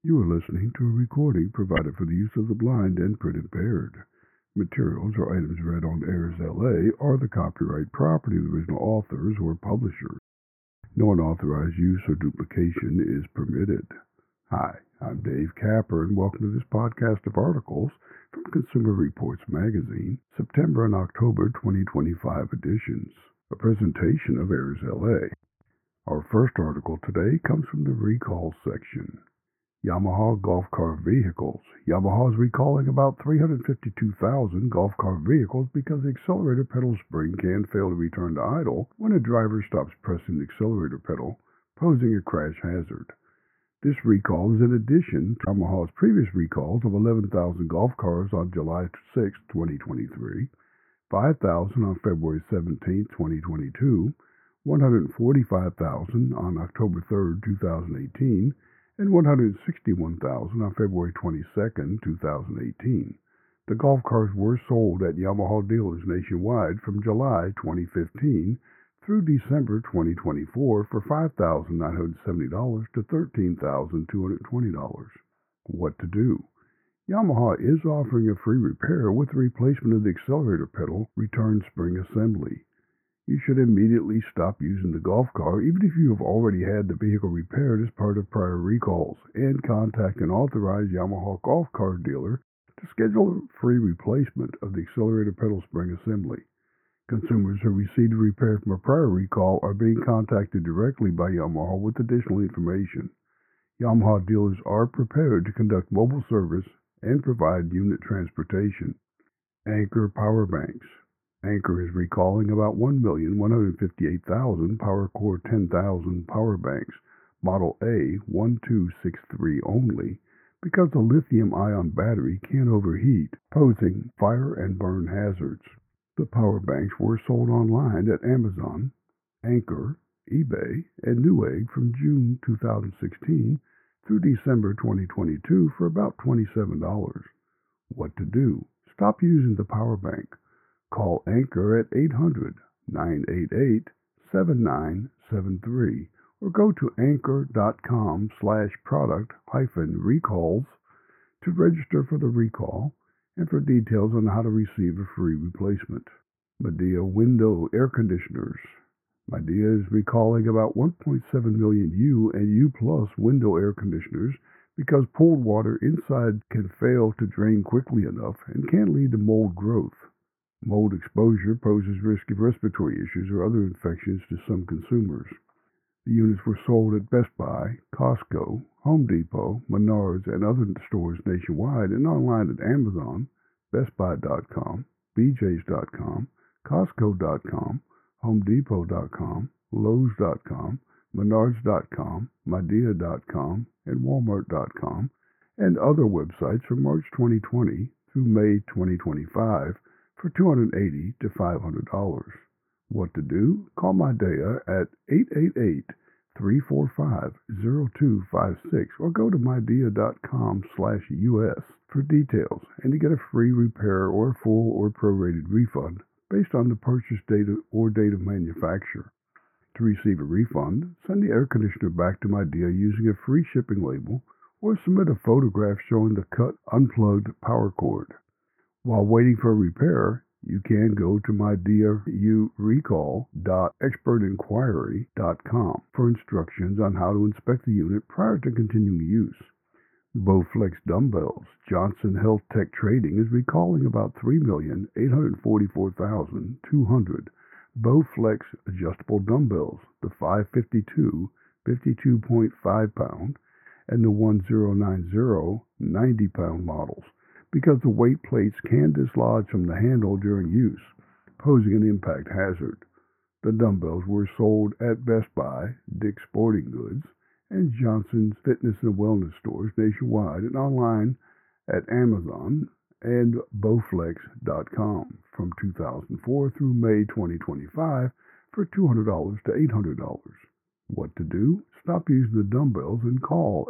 You are listening to a recording provided for the use of the blind and print impaired. Materials or items read on Airs LA are the copyright property of the original authors or publishers. No unauthorized use or duplication is permitted. Hi, I'm Dave Capper, and welcome to this podcast of articles from Consumer Reports Magazine, September and October 2025 editions, a presentation of Airs LA. Our first article today comes from the recall section. Yamaha golf cart vehicles. Yamaha is recalling about 352,000 golf cart vehicles because the accelerator pedal spring can fail to return to idle when a driver stops pressing the accelerator pedal, posing a crash hazard. This recall is in addition to Yamaha's previous recalls of 11,000 golf cars on July 6, 2023, 5,000 on February 17, 2022, 145,000 on October 3, 2018, and 161,000 on February 22, 2018. The golf carts were sold at Yamaha dealers nationwide from July 2015 through December 2024 for $5,970 to $13,220. What to do? Yamaha is offering a free repair with the replacement of the accelerator pedal return spring assembly. You should immediately stop using the golf cart even if you have already had the vehicle repaired as part of prior recalls, and contact an authorized Yamaha golf cart dealer to schedule a free replacement of the accelerator pedal spring assembly. Consumers who received a repair from a prior recall are being contacted directly by Yamaha with additional information. Yamaha dealers are prepared to conduct mobile service and provide unit transportation. Anker Power Banks. Anker is recalling about 1,158,000 PowerCore 10,000 power banks, Model A1263 only, because the lithium-ion battery can overheat, posing fire and burn hazards. The power banks were sold online at Amazon, Anker, eBay, and Newegg from June 2016 through December 2022 for about $27. What to do? Stop using the power bank. Call Anker at 800-988-7973 or go to anker.com/product-recalls to register for the recall and for details on how to receive a free replacement. Midea window air conditioners. Midea is recalling about 1.7 million U and U Plus window air conditioners because pooled water inside can fail to drain quickly enough and can lead to mold growth. Mold exposure poses risk of respiratory issues or other infections to some consumers. The units were sold at Best Buy, Costco, Home Depot, Menards, and other stores nationwide and online at Amazon, BestBuy.com, BJ's.com, Costco.com, HomeDepot.com, Lowe's.com, Menards.com, Midea.com, and Walmart.com, and other websites from March 2020 through May 2025 for $280 to $500. What to do? Call Midea at 888-345-0256 or go to midea.com/US for details and to get a free repair or full or prorated refund based on the purchase date or date of manufacture. To receive a refund, send the air conditioner back to Midea using a free shipping label or submit a photograph showing the cut, unplugged power cord. While waiting for a repair, you can go to MideaURecall.expertinquiry.com for instructions on how to inspect the unit prior to continuing use. Bowflex dumbbells. Johnson Health Tech Trading is recalling about 3,844,200 Bowflex adjustable dumbbells, the 552 52.5 pound and the 1090 90 pound models, because the weight plates can dislodge from the handle during use, posing an impact hazard. The dumbbells were sold at Best Buy, Dick's Sporting Goods, and Johnson's Fitness and Wellness stores nationwide and online at Amazon and Bowflex.com from 2004 through May 2025 for $200 to $800. What to do? Stop using the dumbbells and call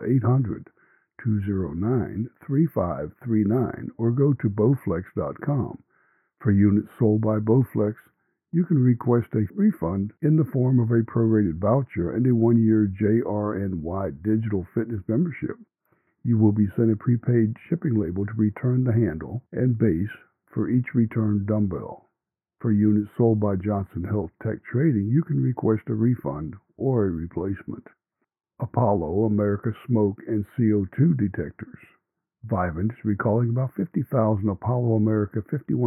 800-209-3539 or go to Bowflex.com. For units sold by Bowflex, you can request a refund in the form of a prorated voucher and a 1-year JRNY digital fitness membership. You will be sent a prepaid shipping label to return the handle and base for each returned dumbbell. For units sold by Johnson Health Tech Trading, you can request a refund or a replacement. Apollo America Smoke and CO2 Detectors. Vivint is recalling about 50,000 Apollo America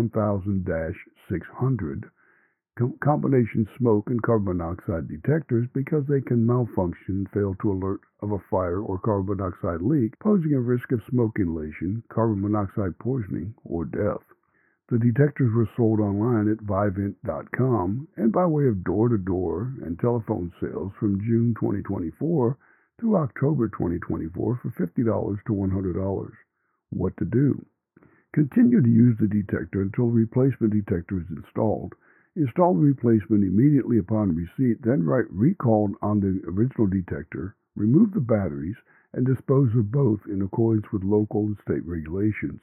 51000-600 combination smoke and carbon monoxide detectors because they can malfunction and fail to alert of a fire or carbon monoxide leak, posing a risk of smoke inhalation, carbon monoxide poisoning, or death. The detectors were sold online at Vivint.com and by way of door-to-door and telephone sales from June 2024 through October 2024 for $50 to $100. What to do? Continue to use the detector until the replacement detector is installed. Install the replacement immediately upon receipt, then write recalled on the original detector, remove the batteries, and dispose of both in accordance with local and state regulations.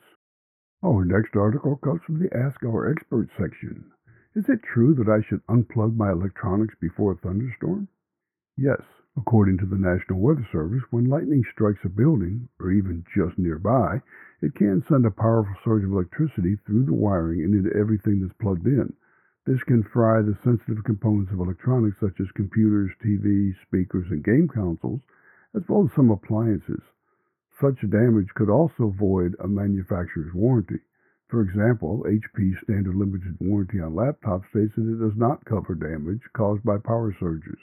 Our next article comes from the Ask Our Experts section. Is it true that I should unplug my electronics before a thunderstorm? Yes, according to the National Weather Service, when lightning strikes a building, or even just nearby, it can send a powerful surge of electricity through the wiring and into everything that's plugged in. This can fry the sensitive components of electronics such as computers, TVs, speakers, and game consoles, as well as some appliances. Such damage could also void a manufacturer's warranty. For example, HP's standard limited warranty on laptops states that it does not cover damage caused by power surges.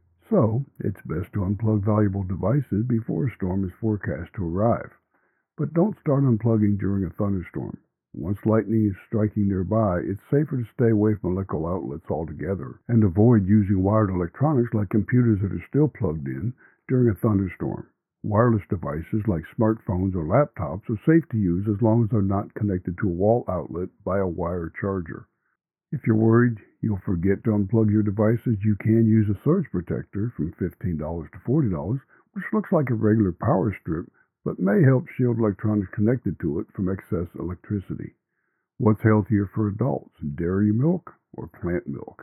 So, it's best to unplug valuable devices before a storm is forecast to arrive. But don't start unplugging during a thunderstorm. Once lightning is striking nearby, it's safer to stay away from electrical outlets altogether and avoid using wired electronics like computers that are still plugged in during a thunderstorm. Wireless devices like smartphones or laptops are safe to use as long as they're not connected to a wall outlet by a wire charger. If you're worried you'll forget to unplug your devices, you can use a surge protector from $15 to $40, which looks like a regular power strip, but may help shield electronics connected to it from excess electricity. What's healthier for adults, dairy milk or plant milk?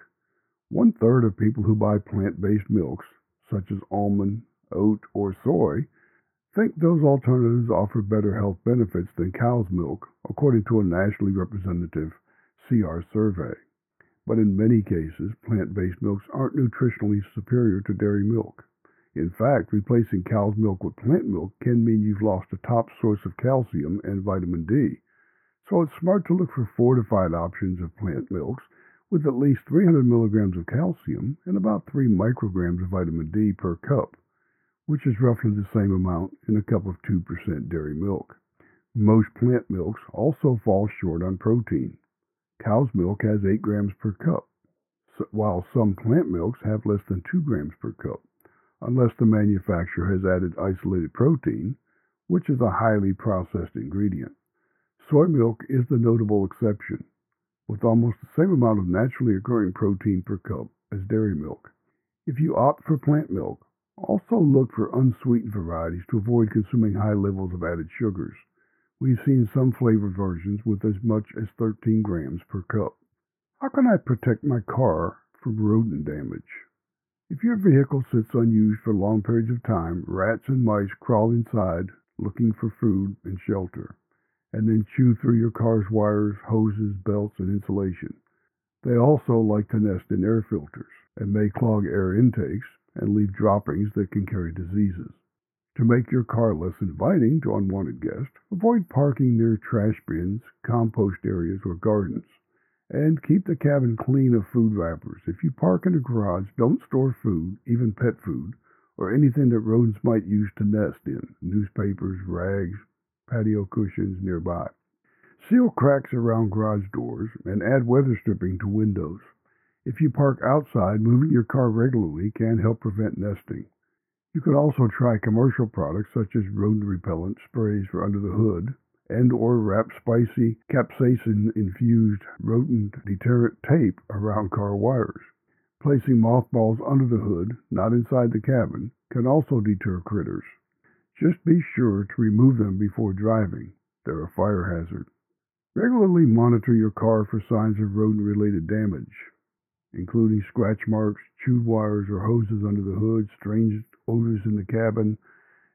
1/3 of people who buy plant-based milks, such as almond, oat, or soy, think those alternatives offer better health benefits than cow's milk, according to a nationally representative CR survey. But in many cases, plant-based milks aren't nutritionally superior to dairy milk. In fact, replacing cow's milk with plant milk can mean you've lost a top source of calcium and vitamin D. So it's smart to look for fortified options of plant milks with at least 300 milligrams of calcium and about 3 micrograms of vitamin D per cup, which is roughly the same amount in a cup of 2% dairy milk. Most plant milks also fall short on protein. Cow's milk has 8 grams per cup, while some plant milks have less than 2 grams per cup, unless the manufacturer has added isolated protein, which is a highly processed ingredient. Soy milk is the notable exception, with almost the same amount of naturally occurring protein per cup as dairy milk. If you opt for plant milk, also look for unsweetened varieties to avoid consuming high levels of added sugars. We've seen some flavored versions with as much as 13 grams per cup. How can I protect my car from rodent damage? If your vehicle sits unused for long periods of time, rats and mice crawl inside looking for food and shelter, and then chew through your car's wires, hoses, belts, and insulation. They also like to nest in air filters and may clog air intakes and leave droppings that can carry diseases. To make your car less inviting to unwanted guests, avoid parking near trash bins, compost areas, or gardens. And keep the cabin clean of food wrappers. If you park in a garage, don't store food, even pet food, or anything that rodents might use to nest in, newspapers, rags, patio cushions nearby. Seal cracks around garage doors and add weather stripping to windows. If you park outside, moving your car regularly can help prevent nesting. You can also try commercial products such as rodent repellent sprays for under the hood and or wrap spicy capsaicin-infused rodent deterrent tape around car wires. Placing mothballs under the hood, not inside the cabin, can also deter critters. Just be sure to remove them before driving. They're a fire hazard. Regularly monitor your car for signs of rodent-related damage, including scratch marks, chewed wires or hoses under the hood, strange odors in the cabin,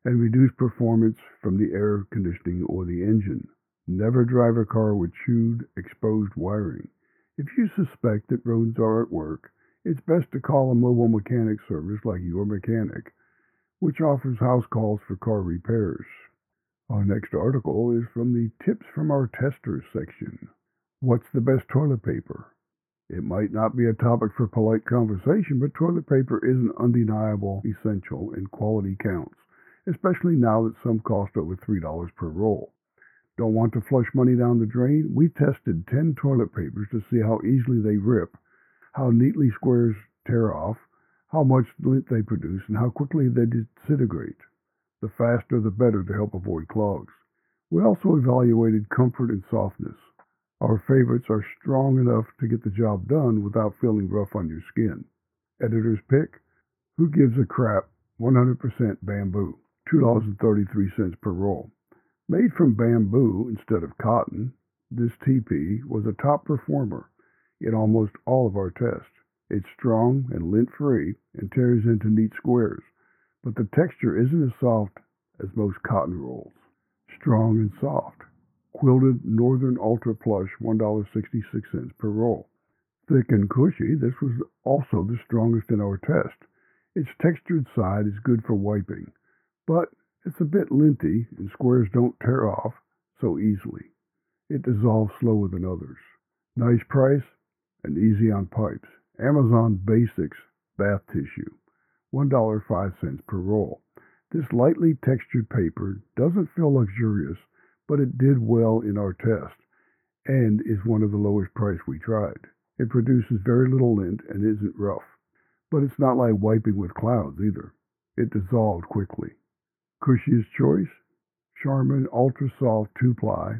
and reduce performance from the air conditioning or the engine. Never drive a car with chewed, exposed wiring. If you suspect that rodents are at work, it's best to call a mobile mechanic service like Your Mechanic, which offers house calls for car repairs. Our next article is from the Tips from Our Testers section. What's the best toilet paper? It might not be a topic for polite conversation, but toilet paper is an undeniable essential and quality counts, especially now that some cost over $3 per roll. Don't want to flush money down the drain? We tested 10 toilet papers to see how easily they rip, how neatly squares tear off, how much lint they produce, and how quickly they disintegrate. The faster the better to help avoid clogs. We also evaluated comfort and softness. Our favorites are strong enough to get the job done without feeling rough on your skin. Editor's pick: Who Gives a Crap 100% Bamboo, $2.33 per roll. Made from bamboo instead of cotton, this TP was a top performer in almost all of our tests. It's strong and lint-free and tears into neat squares, but the texture isn't as soft as most cotton rolls. Strong and soft. Quilted Northern Ultra Plush, $1.66 per roll. Thick and cushy, this was also the strongest in our test. Its textured side is good for wiping, but it's a bit linty and squares don't tear off so easily. It dissolves slower than others. Nice price and easy on pipes. Amazon Basics Bath Tissue, $1.05 per roll. This lightly textured paper doesn't feel luxurious, but it did well in our test and is one of the lowest priced we tried. It produces very little lint and isn't rough, but it's not like wiping with clouds either. It dissolved quickly. Cushiest choice: Charmin Ultra Soft 2-ply,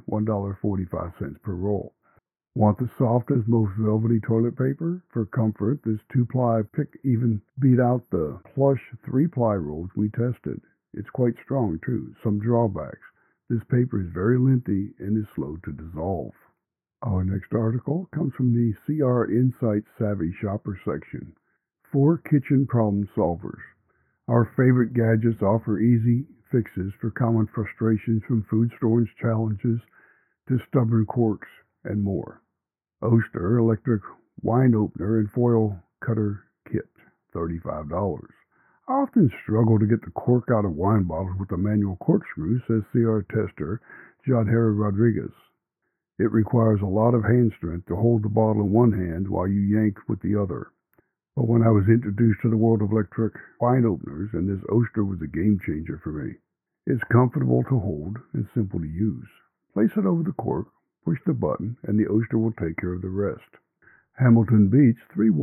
$1.45 per roll. Want the softest, most velvety toilet paper? For comfort, this 2-ply pick even beat out the plush 3-ply rolls we tested. It's quite strong too. Some drawbacks: this paper is very linty and is slow to dissolve. Our next article comes from the CR Insight Savvy Shopper section. 4 kitchen problem solvers. Our favorite gadgets offer easy fixes for common frustrations, from food storage challenges to stubborn corks and more. Oster Electric Wine Opener and Foil Cutter Kit, $35. I often struggle to get the cork out of wine bottles with a manual corkscrew, says CR tester Jadhara Rodriguez. It requires a lot of hand strength to hold the bottle in one hand while you yank with the other. But when I was introduced to the world of electric wine openers, and this Oster was a game changer for me. It's comfortable to hold and simple to use. Place it over the cork, push the button, and the Oster will take care of the rest. Hamilton Beach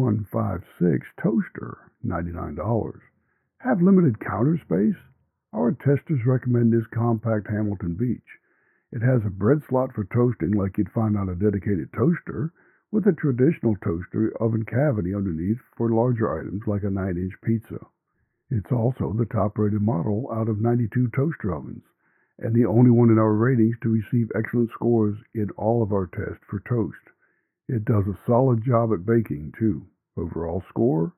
3156 Toaster, $99. Have limited counter space? Our testers recommend this compact Hamilton Beach. It has a bread slot for toasting like you'd find on a dedicated toaster, with a traditional toaster oven cavity underneath for larger items like a 9-inch pizza. It's also the top-rated model out of 92 toaster ovens, and the only one in our ratings to receive excellent scores in all of our tests for toast. It does a solid job at baking, too. Overall score,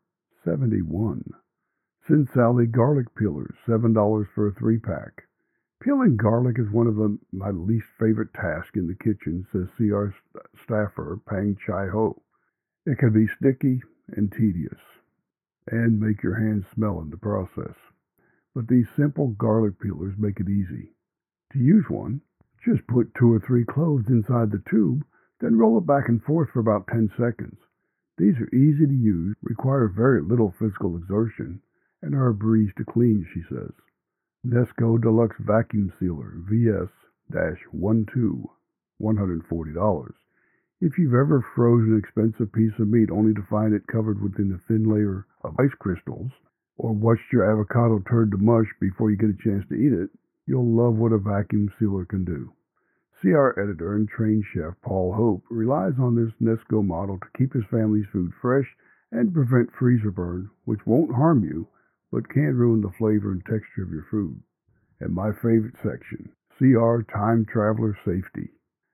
71. Sin Sally Garlic Peelers, $7 for a 3-pack. Peeling garlic is one of my least favorite tasks in the kitchen, says CR staffer Pang Chai Ho. It can be sticky and tedious, and make your hands smell in the process. But these simple garlic peelers make it easy. To use one, just put 2 or 3 cloves inside the tube, then roll it back and forth for about 10 seconds. These are easy to use, require very little physical exertion, and are a breeze to clean, she says. Nesco Deluxe Vacuum Sealer VS-12, $140. If you've ever frozen an expensive piece of meat only to find it covered within a thin layer of ice crystals, or watched your avocado turn to mush before you get a chance to eat it, you'll love what a vacuum sealer can do. CR editor and trained chef Paul Hope relies on this Nesco model to keep his family's food fresh and prevent freezer burn, which won't harm you, but can ruin the flavor and texture of your food. And my favorite section, CR Time Traveler Safety.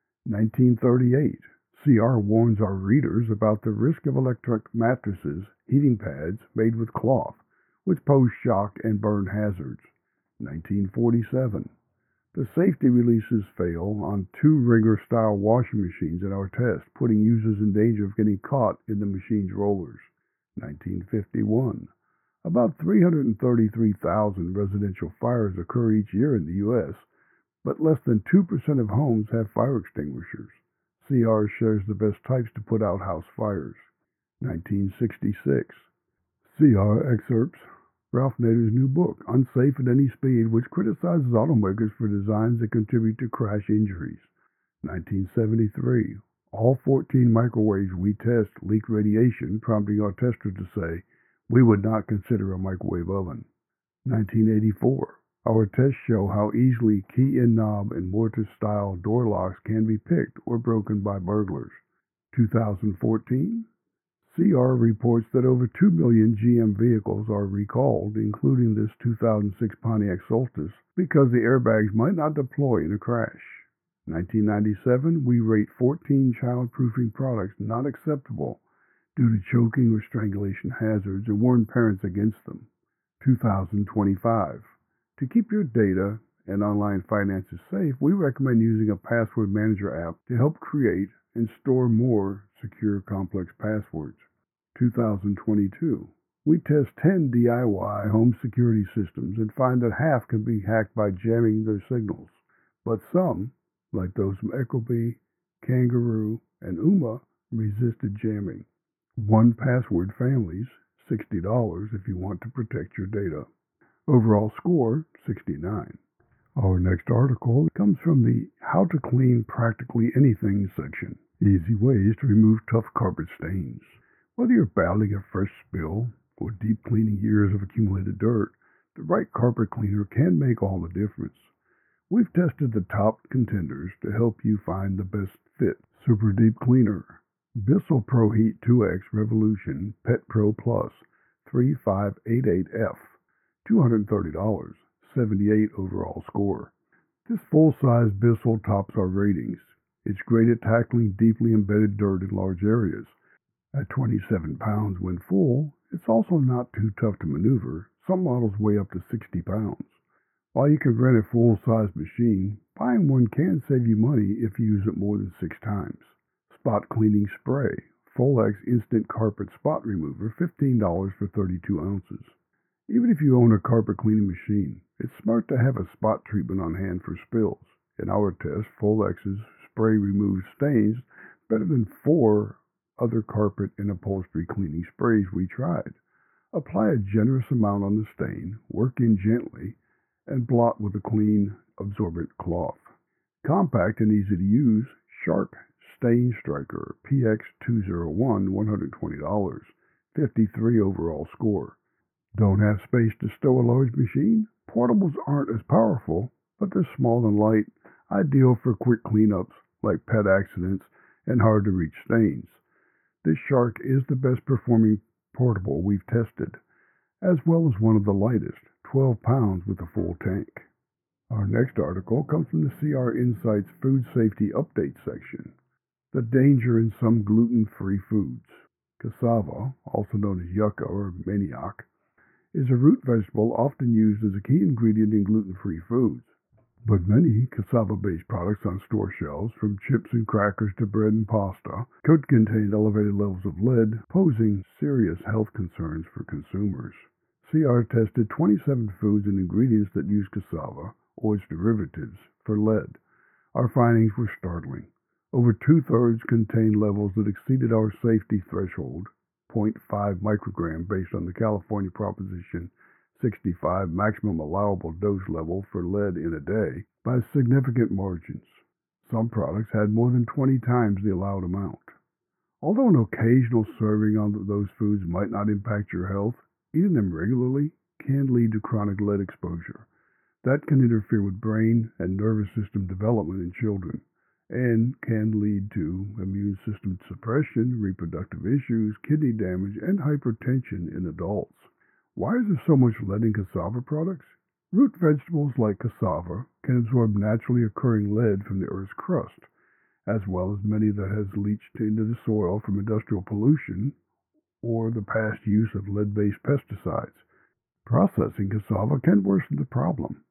1938. CR warns our readers about the risk of electric mattresses, heating pads made with cloth, which pose shock and burn hazards. 1947. The safety releases fail on two Wringer-style washing machines in our test, putting users in danger of getting caught in the machine's rollers. 1951. About 333,000 residential fires occur each year in the U.S., but less than 2% of homes have fire extinguishers. CR shares the best types to put out house fires. 1966. CR excerpts Ralph Nader's new book, Unsafe at Any Speed, which criticizes automakers for designs that contribute to crash injuries. 1973. All 14 microwaves we test leak radiation, prompting our testers to say, we would not consider a microwave oven. 1984. Our tests show how easily key-in knob and mortise-style door locks can be picked or broken by burglars. 2014. CR reports that over 2 million GM vehicles are recalled, including this 2006 Pontiac Solstice, because the airbags might not deploy in a crash. 1997, we rate 14 child-proofing products not acceptable due to choking or strangulation hazards and warn parents against them. 2025. To keep your data and online finances safe, we recommend using a password manager app to help create and store more secure complex passwords. 2022. We test 10 DIY home security systems and find that half can be hacked by jamming their signals. But some, like those from Ecobee, Kangaroo, and Ooma, resisted jamming. 1Password families, $60 if you want to protect your data. Overall score, 69. Our next article comes from the How to Clean Practically Anything section. Easy ways to remove tough carpet stains. Whether you're battling a fresh spill or deep cleaning years of accumulated dirt, the right carpet cleaner can make all the difference. We've tested the top contenders to help you find the best fit. Super Deep Cleaner. Bissell Pro Heat 2X Revolution Pet Pro Plus 3588F. $230. 78 overall score. This full-size Bissell tops our ratings. It's great at tackling deeply embedded dirt in large areas. At 27 pounds when full, it's also not too tough to maneuver. Some models weigh up to 60 pounds. While you can rent a full-size machine, buying one can save you money if you use it more than 6 times. Spot Cleaning Spray. Folex Instant Carpet Spot Remover, $15 for 32 ounces. Even if you own a carpet cleaning machine, it's smart to have a spot treatment on hand for spills. In our test, Folex's spray removes stains better than 4 other carpet and upholstery cleaning sprays we tried. Apply a generous amount on the stain, work in gently, and blot with a clean, absorbent cloth. Compact and easy to use, Shark Stain Striker PX201, $120, 53 overall score. Don't have space to stow a large machine? Portables aren't as powerful, but they're small and light, ideal for quick cleanups like pet accidents and hard-to-reach stains. This Shark is the best performing portable we've tested, as well as one of the lightest, 12 pounds with a full tank. Our next article comes from the CR Insights Food Safety Update section. The danger in some gluten-free foods. Cassava, also known as yucca or manioc, is a root vegetable often used as a key ingredient in gluten-free foods. But many cassava-based products on store shelves, from chips and crackers to bread and pasta, could contain elevated levels of lead, posing serious health concerns for consumers. CR tested 27 foods and ingredients that use cassava, or its derivatives, for lead. Our findings were startling. Over two-thirds contained levels that exceeded our safety threshold, 0.5 microgram based on the California Proposition 65 maximum allowable dose level for lead in a day, by significant margins. Some products had more than 20 times the allowed amount. Although an occasional serving of those foods might not impact your health, eating them regularly can lead to chronic lead exposure. That can interfere with brain and nervous system development in children, and can lead to immune system suppression, reproductive issues, kidney damage, and hypertension in adults. Why is there so much lead in cassava products? Root vegetables like cassava can absorb naturally occurring lead from the Earth's crust, as well as many that has leached into the soil from industrial pollution or the past use of lead-based pesticides. Processing cassava can worsen the problem.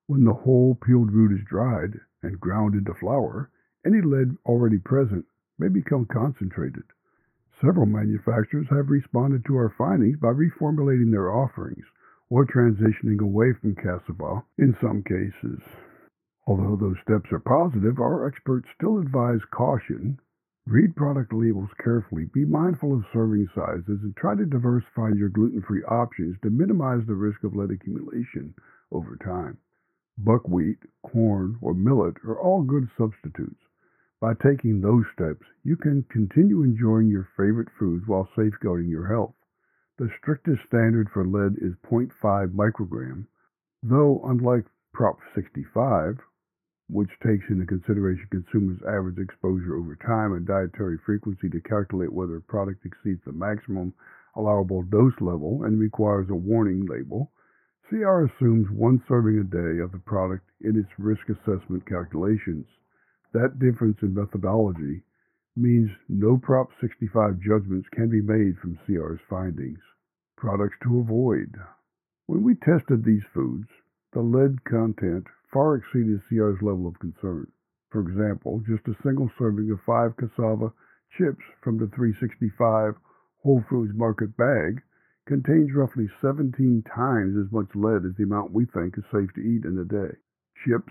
When the whole peeled root is dried and ground into flour, any lead already present may become concentrated. Several manufacturers have responded to our findings by reformulating their offerings or transitioning away from cassava in some cases. Although those steps are positive, our experts still advise caution. Read product labels carefully, be mindful of serving sizes, and try to diversify your gluten-free options to minimize the risk of lead accumulation over time. Buckwheat, corn, or millet are all good substitutes. By taking those steps, you can continue enjoying your favorite foods while safeguarding your health. The strictest standard for lead is 0.5 microgram, though unlike Prop 65, which takes into consideration consumers' average exposure over time and dietary frequency to calculate whether a product exceeds the maximum allowable dose level and requires a warning label, CR assumes one serving a day of the product in its risk assessment calculations. That difference in methodology means no Prop 65 judgments can be made from CR's findings. Products to avoid. When we tested these foods, the lead content far exceeded CR's level of concern. For example, just a single serving of 5 cassava chips from the 365 Whole Foods Market bag contains roughly 17 times as much lead as the amount we think is safe to eat in a day. Chips,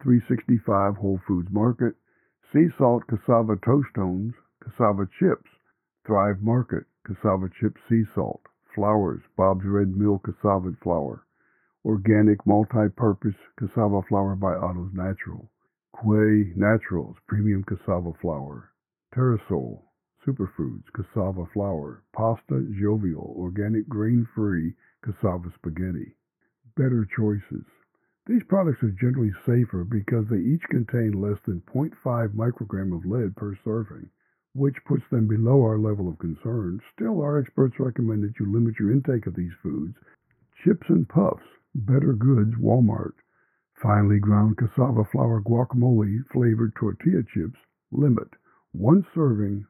365 Whole Foods Market, Sea Salt Cassava Toastones, Cassava Chips, Thrive Market, Cassava Chip Sea Salt, Flours, Bob's Red Mill Cassava Flour, Organic Multi-Purpose Cassava Flour by Otto's Natural, Quay Naturals Premium Cassava Flour, Terrasol, Superfoods Cassava Flour, Pasta Jovial Organic Grain-Free Cassava Spaghetti. Better choices. These products are generally safer because they each contain less than 0.5 microgram of lead per serving, which puts them below our level of concern. Still, our experts recommend that you limit your intake of these foods. Chips and Puffs, Better Goods, Walmart. Finely ground cassava flour guacamole flavored tortilla chips, limit 1 serving.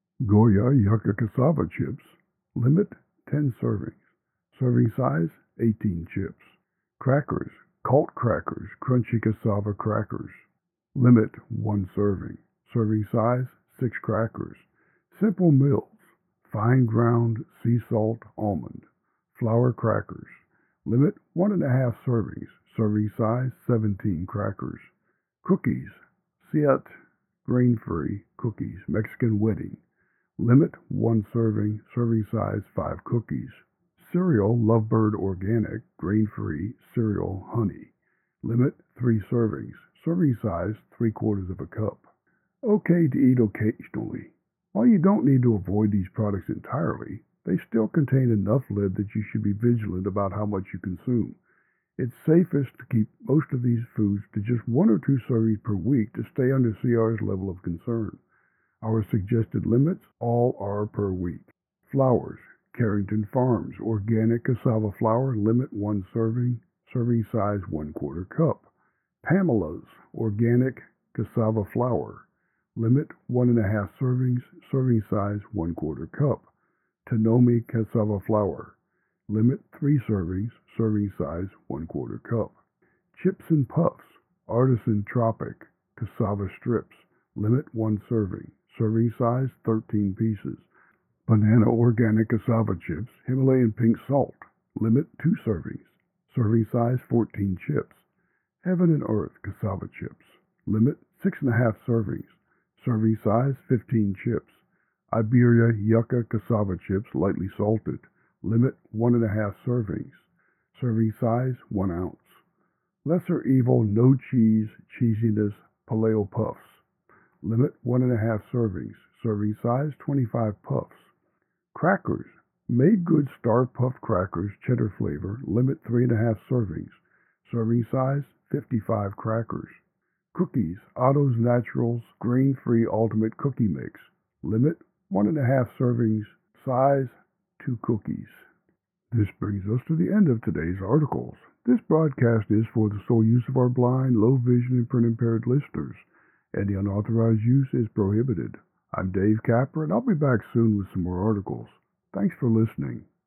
Goya Yucca cassava chips, limit 10 servings. Serving size 18 chips. Crackers, Cult Crackers, crunchy cassava crackers, limit 1 serving. Serving size 6 crackers. Simple Mills, fine ground sea salt almond, flour crackers, limit 1.5 servings. Serving size 17 crackers. Cookies, Siet grain-free cookies, Mexican wedding, limit 1 serving. Serving size 5 cookies. Cereal, Lovebird Organic, grain-free cereal honey, limit 3 servings. Serving size 3/4 of a cup. Okay to eat occasionally. While you don't need to avoid these products entirely, they still contain enough lead that you should be vigilant about how much you consume. It's safest to keep most of these foods to just 1 or 2 servings per week to stay under CR's level of concern. Our suggested limits all are per week. Flours, Carrington Farms Organic Cassava Flour, limit 1 serving. Serving size 1/4 cup. Pamela's Organic Cassava Flour, limit 1.5 servings. Serving size 1/4 cup. Tonomi Cassava Flour, limit 3 servings. Serving size 1/4 cup. Chips and Puffs, Artisan Tropic Cassava Strips, limit 1 serving. Serving size 13 pieces. Banana Organic Cassava Chips, Himalayan Pink Salt, limit 2 servings. Serving size 14 chips. Heaven and Earth Cassava Chips, limit 6.5 servings. Serving size 15 chips. Iberia Yucca Cassava Chips, lightly salted, limit 1.5 servings. Serving size 1 ounce. Lesser Evil No Cheese Cheesiness Paleo Puffs, limit 1.5 servings. Serving size 25 puffs. Crackers, Made Good Star Puffed Crackers, cheddar flavor, limit 3.5 servings. Serving size 55 crackers. Cookies, Otto's Naturals Grain-Free Ultimate Cookie Mix, limit 1.5 servings. Size 2 cookies. This brings us to the end of today's articles. This broadcast is for the sole use of our blind, low vision, and print-impaired listeners. Any unauthorized use is prohibited. I'm Dave Capper, and I'll be back soon with some more articles. Thanks for listening.